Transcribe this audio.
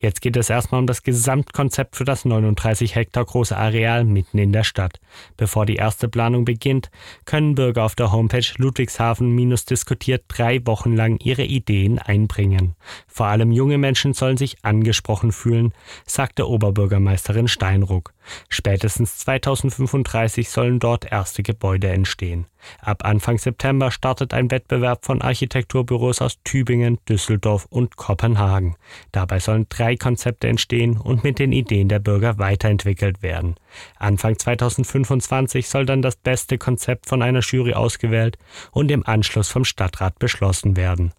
Jetzt geht es erstmal um das Gesamtkonzept für das 39 Hektar große Areal mitten in der Stadt. Bevor die erste Planung beginnt, können Bürger auf der Homepage Ludwigshafen-diskutiert 3 Wochen lang ihre Ideen einbringen. Vor allem junge Menschen sollen sich angesprochen fühlen, sagte Oberbürgermeisterin Steinruck. Spätestens 2035 sollen dort erste Gebäude entstehen. Ab Anfang September startet ein Wettbewerb von Architekturbüros aus Tübingen, Düsseldorf und Kopenhagen. Dabei sollen 3 Konzepte entstehen und mit den Ideen der Bürger weiterentwickelt werden. Anfang 2025 soll dann das beste Konzept von einer Jury ausgewählt und im Anschluss vom Stadtrat beschlossen werden.